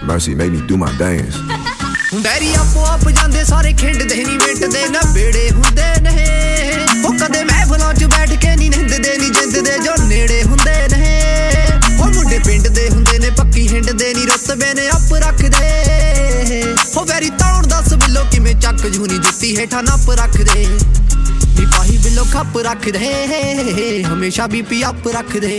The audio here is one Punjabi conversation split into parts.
Mercy made me do my dance. ਬੈਰੀ ਆਪੋ ਆਪ ਜਾਂਦੇ ਸਾਰੇ ਖਿੰਡਦੇ ਨਹੀਂ ਮਿਟਦੇ ਨਾ ਬੇੜੇ ਹੁੰਦੇ ਨੇ ਉਹ ਕਦੇ ਮਹਿਫਲਾਂ 'ਚ ਬੈਠ ਕੇ ਨਹੀਂ ਨਿੰਦਦੇ ਨਹੀਂ ਜਿੰਦਦੇ ਜੋ ਨੇੜੇ ਹੁੰਦੇ ਨੇ ਉਹ ਮੁੰਡੇ ਪਿੰਡ ਦੇ ਹੁੰਦੇ ਨੇ ਪੱਕੀ ਹਿੰਡਦੇ ਨਹੀਂ ਰੁਤਬੇ ਨੇ ਅੱਪ ਰੱਖਦੇ ਉਹ ਬੈਰੀ ਤਾਉਣ ਦੱਸ ਬਿੱਲੋ ਕਿਵੇਂ ਚੱਕ ਜੂਨੀ ਜੁੱਤੀ ਹੇਠਾਂ ਨੱਪ ਰੱਖਦੇ ਨੀ ਪਾਹੀ ਬਿੱਲੋ ਖੱਪ ਰੱਖਦੇ ਹਮੇਸ਼ਾ ਬੀਪੀ ਅੱਪ ਰੱਖਦੇ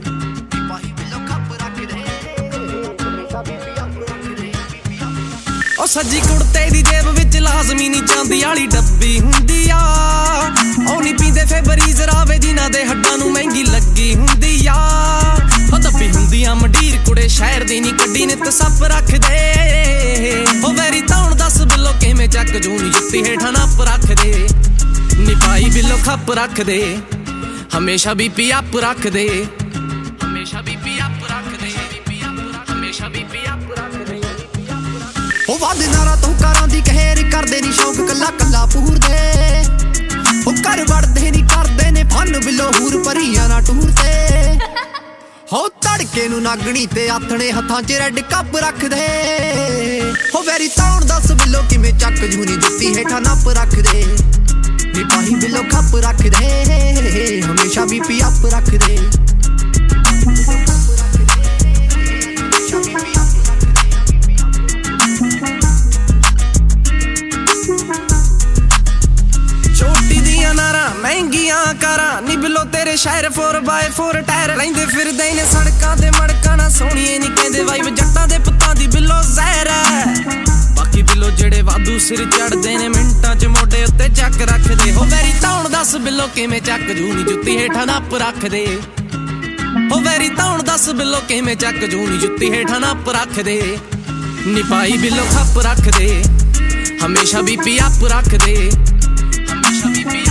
ਉਹ ਸੱਜੀ ਕੁੜਤੇ ਦੀ ਜੇਬ ਵਿੱਚ ਲਾਜ਼ਮੀ ਨਹੀਂ ਚਾਂਦੀ ਵਾਲੀ ਡੱਬੀ ਹੁੰਦੀ ਆ ਉਹ ਨਹੀਂ ਪੀਂਦੇ ਫੇਬਰੀਜ਼ ਰਾਵੇ ਜਿਨ੍ਹਾਂ ਦੇ ਹੱਡਾਂ ਨੂੰ ਮਹਿੰਗੀ ਲੱਗੀ ਹੁੰਦੀ ਆ ਉਹ ਦੱਬੀ ਹੁੰਦੀ ਆ ਮੰਡੀਰ ਕੁੜੇ ਸ਼ਹਿਰ ਦੀ ਨਹੀਂ ਕੱਢੀ ਨਿੱਤ ਸੱਪ ਰੱਖਦੇ ਉਹ ਵੈਰੀ ਤਾਉਣ ਦੱਸ ਬਿੱਲੋ ਕਿਵੇਂ ਚੱਕ ਜੂਨੀ ਜੁੱਤੀ ਹੇਠਾਂ ਨੱਪ ਰੱਖਦੇ ਨੀ ਪਾਈ ਬਿੱਲੋ ਖੱਪ ਰੱਖਦੇ ਹਮੇਸ਼ਾ ਬੀਪੀ ਅੱਪ ਰੱਖਦੇ ਹਮੇਸ਼ਾ ਬੀਪੀ ਅੱਪ ਰੱਖਦੇ ਹਮੇਸ਼ਾ ਬੀਪੀ ਅੱਪ ਰੱਖਦੇ ਉਹ ਵੱਧ ਨਾਰਾ ਤੂੰ ਕਾਰਾਂ ਦੀ ਕਹਿਰ ਕਰਦੇ ਨੀ ਸ਼ੌਕ ਕੱਲਾ ਕੱਲਾ ਪੂਰਦੇ ਉਹ ਘਰ ਵੜਦੇ ਨੀ ਕਰਦੇ ਨੇ ਫਨ ਬਿੱਲੋ ਹੂਰ ਭਰੀਆਂ ਨਾ ਟੂਰਦੇ ਹੋ ਤੜਕੇ ਨੂੰ ਨਾਗਣੀ ਤੇ ਆਥਣੇ ਹੱਥਾਂ 'ਚ ਰੈੱਡ ਕੱਪ ਰੱਖਦੇ ਹੋ ਵੈਰੀ ਤਾਉਣ ਦੱਸ ਬਿੱਲੋ ਕਿਵੇਂ ਚੱਕ ਜੂਨੀ ਜੁੱਤੀ ਹੇਠਾਂ ਨੱਪ ਰੱਖਦੇ ਨੀ ਪਾਹੀ ਬਿੱਲੋ ਖੱਪ ਰੱਖਦੇ ਹਮੇਸ਼ਾ ਬੀਪੀ ਅੱਪ ਰੱਖਦੇ ਮਹਿੰਗੀਆਂ ਕਾਰਾਂ ਨੀ ਬਿੱਲੋ ਤੇਰੇ ਸ਼ਹਿਰ 4x4 ਟਾਇਰ ਰਹਿੰਦੇ ਫਿਰਦੇ ਨੇ ਸੜਕਾਂ ਤੇ ਮੜਕਾਂ ਨਾ ਸੋਹਣੀਏ ਨੀ ਕਹਿੰਦੇ ਵਾਈਬ ਜੱਟਾਂ ਦੇ ਪੁੱਤਾਂ ਦੀ ਬਿੱਲੋ ਜ਼ਹਿਰ ਹੈ ਬਾਕੀ ਬਿੱਲੋ ਜਿਹੜੇ ਵਾਧੂ ਸਿਰ ਚੜਦੇ ਨੇ ਮਿੰਟਾਂ 'ਚ ਮੋਢੇ ਉੱਤੇ ਚੱਕ ਰੱਖਦੇ ਹੋ ਵੈਰੀ ਤਾਉਣ ਦੱਸ ਬਿੱਲੋ ਕਿਵੇਂ ਚੱਕ ਜੂਨੀ ਜੁੱਤੀ ਹੇਠਾਂ ਨੱਪ ਰੱਖਦੇ ਹੋ ਵੈਰੀ ਤਾਉਣ ਦੱਸ ਬਿੱਲੋ ਕਿਵੇਂ ਚੱਕ ਜੂਨੀ ਜੁੱਤੀ ਹੇਠਾਂ ਨੱਪ ਰੱਖਦੇ ਨੀ ਪਾਈ ਬਿੱਲੋ ਖੱਪ ਰੱਖਦੇ ਹਮੇਸ਼ਾ ਬੀਪੀ ਅੱਪ ਰੱਖਦੇ ਹਮੇਸ਼ਾ ਬੀਪੀ